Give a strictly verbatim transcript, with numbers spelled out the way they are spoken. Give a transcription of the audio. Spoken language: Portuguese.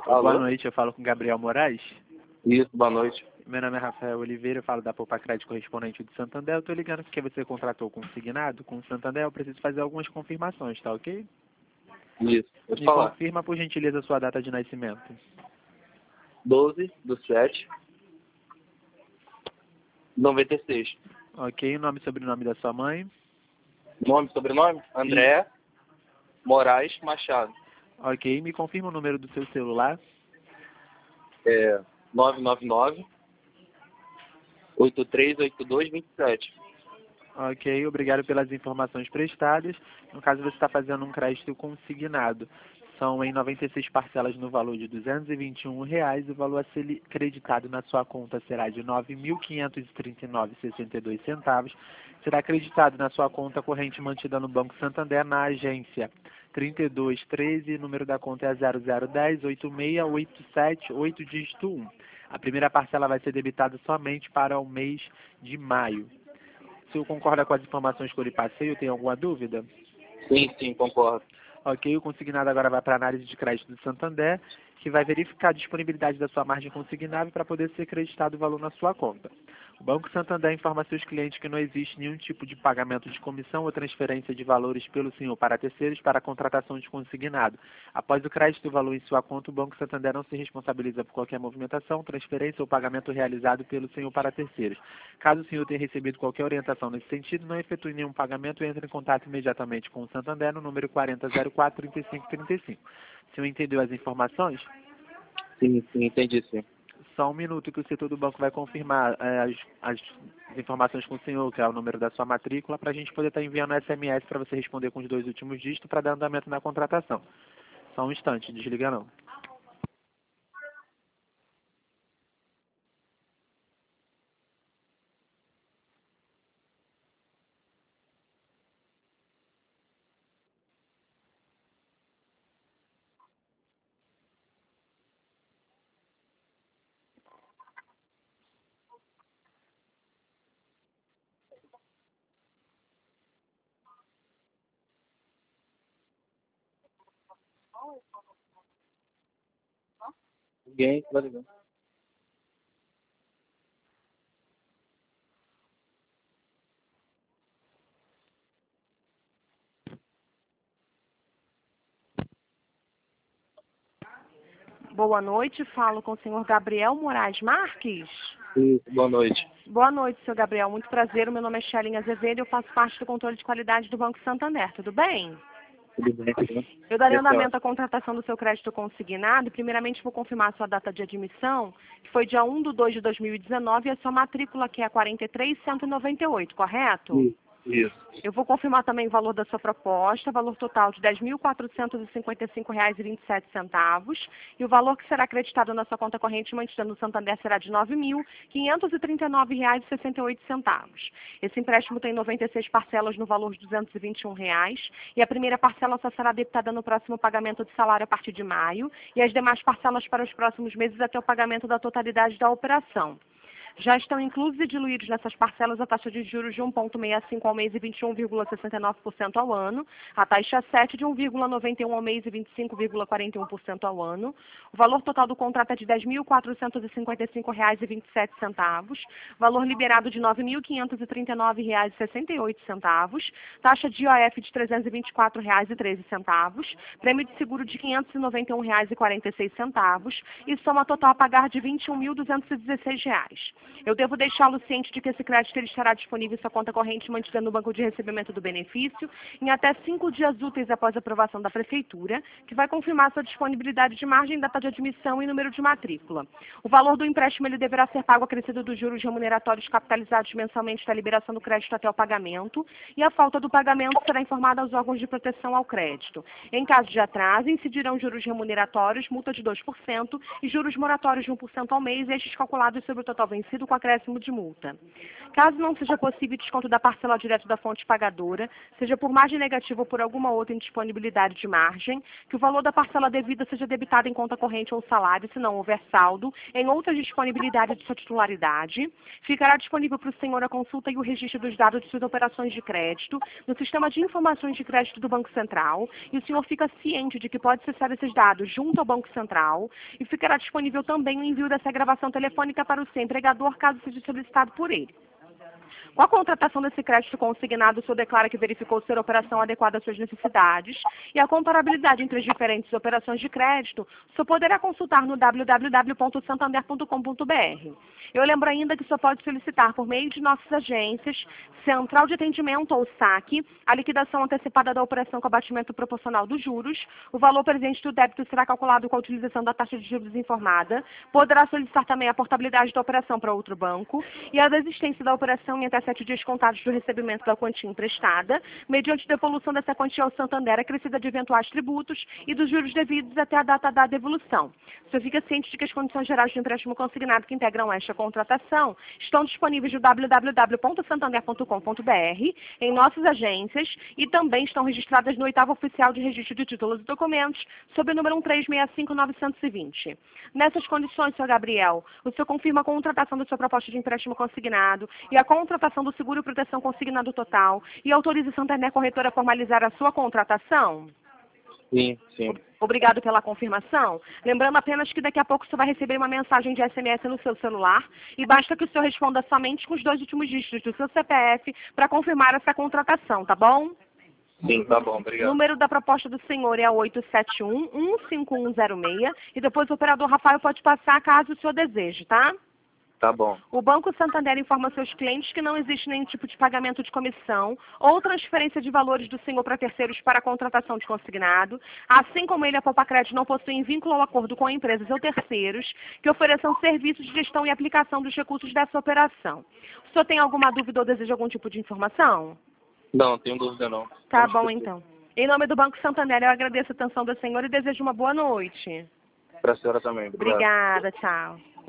Boa Alô? noite, eu falo com Gabriel Moraes. Isso, boa noite. Meu nome é Rafael Oliveira, eu falo da Poupa Crédito correspondente de Santander. Eu estou ligando porque você contratou consignado com o Santander, eu preciso fazer algumas confirmações, tá ok? Isso, pode Me falar. confirma, por gentileza, a sua data de nascimento. doze do sete, noventa e seis. Ok, o nome e sobrenome da sua mãe. Nome, sobrenome? André Moraes Machado. Ok, me confirma o número do seu celular. É nove nove nove, oito três oito dois, dois sete. Ok, obrigado pelas informações prestadas. No caso, você está fazendo um crédito consignado. São em noventa e seis parcelas no valor de duzentos e vinte e um reais. O valor a ser creditado na sua conta será de nove mil quinhentos e trinta e nove reais e sessenta e dois centavos. Será acreditado na sua conta corrente mantida no Banco Santander na agência trinta e dois treze. O número da conta é zero zero um zero, oito seis oito sete oito, dígito um. A primeira parcela vai ser debitada somente para o mês de maio. O senhor concorda com as informações que eu lhe passei ou tem alguma dúvida? Sim, sim, concordo. Ok, o consignado agora vai para a análise de crédito do Santander, que vai verificar a disponibilidade da sua margem consignável para poder ser creditado o valor na sua conta. O Banco Santander informa a seus clientes que não existe nenhum tipo de pagamento de comissão ou transferência de valores pelo senhor para terceiros para a contratação de consignado. Após o crédito do valor em sua conta, o Banco Santander não se responsabiliza por qualquer movimentação, transferência ou pagamento realizado pelo senhor para terceiros. Caso o senhor tenha recebido qualquer orientação nesse sentido, não efetue nenhum pagamento e entre em contato imediatamente com o Santander no número quarenta zero quatro, trinta e cinco trinta e cinco. O senhor entendeu as informações? Sim, sim, entendi sim. Só um minuto que o setor do banco vai confirmar eh, as, as informações com o senhor, que é o número da sua matrícula, para a gente poder estar enviando S M S para você responder com os dois últimos dígitos para dar andamento na contratação. Só um instante, desliga não. Ninguém vai ligar. Boa noite, falo com o senhor Gabriel Moraes Marques. Isso, boa noite. Boa noite, senhor Gabriel. Muito prazer. O meu nome é Sherilyn Azevedo e eu faço parte do controle de qualidade do Banco Santander. Tudo bem? Tudo bem, tudo bem? Eu darei Pessoal, andamento à contratação do seu crédito consignado. Primeiramente, vou confirmar a sua data de admissão, que foi dia um de dois de dois mil e dezenove, e a sua matrícula, que é a quarenta e três cento e noventa e oito, correto? Isso, isso. Eu vou confirmar também o valor da sua proposta, valor total de dez mil quatrocentos e cinquenta e cinco reais e vinte e sete centavos, e o valor que será acreditado na sua conta corrente mantida no Santander será de nove mil quinhentos e trinta e nove reais e sessenta e oito centavos. Esse empréstimo tem noventa e seis parcelas no valor de duzentos e vinte e um reais, e a primeira parcela só será debitada no próximo pagamento de salário a partir de maio, e as demais parcelas para os próximos meses até o pagamento da totalidade da operação. Já estão inclusos e diluídos nessas parcelas a taxa de juros de um vírgula sessenta e cinco ao mês e vinte e um vírgula sessenta e nove por cento ao ano, a taxa sete de um vírgula noventa e um ao mês e vinte e cinco vírgula quarenta e um por cento ao ano. O valor total do contrato é de dez mil quatrocentos e cinquenta e cinco reais e vinte e sete centavos, valor liberado de nove mil quinhentos e trinta e nove reais e sessenta e oito centavos, taxa de I O F de trezentos e vinte e quatro reais e treze centavos, prêmio de seguro de quinhentos e noventa e um reais e quarenta e seis centavos e soma total a pagar de vinte e um mil duzentos e dezesseis reais. Eu devo deixá-lo ciente de que esse crédito ele estará disponível em sua conta corrente mantida no banco de recebimento do benefício em até cinco dias úteis após a aprovação da Prefeitura, que vai confirmar sua disponibilidade de margem, data de admissão e número de matrícula. O valor do empréstimo ele deverá ser pago acrescido dos juros remuneratórios capitalizados mensalmente da liberação do crédito até o pagamento, e a falta do pagamento será informada aos órgãos de proteção ao crédito. Em caso de atraso, incidirão juros remuneratórios, multa de dois por cento e juros moratórios de um por cento ao mês, estes calculados sobre o total vencido ressarcido com acréscimo de multa. Caso não seja possível desconto da parcela direto da fonte pagadora, seja por margem negativa ou por alguma outra indisponibilidade de margem, que o valor da parcela devida seja debitado em conta corrente ou salário, se não houver saldo, em outra disponibilidade de sua titularidade, ficará disponível para o senhor a consulta e o registro dos dados de suas operações de crédito no sistema de informações de crédito do Banco Central, e o senhor fica ciente de que pode acessar esses dados junto ao Banco Central, e ficará disponível também o envio dessa gravação telefônica para o seu empregador, caso seja solicitado por ele. Com a contratação desse crédito consignado, o senhor declara que verificou ser a operação adequada às suas necessidades e a comparabilidade entre as diferentes operações de crédito, o senhor poderá consultar no w w w ponto santander ponto com ponto b r. Eu lembro ainda que o senhor pode solicitar por meio de nossas agências, Central de Atendimento ou SAC, a liquidação antecipada da operação com abatimento proporcional dos juros. O valor presente do débito será calculado com a utilização da taxa de juros informada. Poderá solicitar também a portabilidade da operação para outro banco e a desistência da operação em até sete dias contados do recebimento da quantia emprestada, mediante devolução dessa quantia ao Santander acrescida de eventuais tributos e dos juros devidos até a data da devolução. O senhor fica ciente de que as condições gerais de empréstimo consignado que integram esta contratação estão disponíveis no w w w ponto santander ponto com ponto b r, em nossas agências, e também estão registradas no oitavo Oficial de Registro de Títulos e Documentos, sob o número um três seis cinco nove dois zero. Nessas condições, senhor Gabriel, o senhor confirma a contratação da sua proposta de empréstimo consignado e a contratação do seguro e proteção consignado total e autoriza a Santander Corretora a formalizar a sua contratação? Sim, sim. Obrigado pela confirmação. Lembrando apenas que daqui a pouco o senhor vai receber uma mensagem de S M S no seu celular e basta que o senhor responda somente com os dois últimos dígitos do seu C P F para confirmar essa contratação, tá bom? Sim, tá bom, O obrigado. número da proposta do senhor é oito sete um, um cinco um zero seis e depois o operador Rafael pode passar caso o senhor deseje, tá? Tá bom. O Banco Santander informa seus clientes que não existe nenhum tipo de pagamento de comissão ou transferência de valores do senhor para terceiros para a contratação de consignado, assim como ele, a Poupa-Crédito, não possui vínculo ou acordo com empresas ou terceiros que ofereçam serviços de gestão e aplicação dos recursos dessa operação. O senhor tem alguma dúvida ou deseja algum tipo de informação? Não, não tenho dúvida não. Tá Vamos bom, prosseguir. então. Em nome do Banco Santander, eu agradeço a atenção do senhor e desejo uma boa noite. Para a senhora também, obrigado. Obrigada, tchau.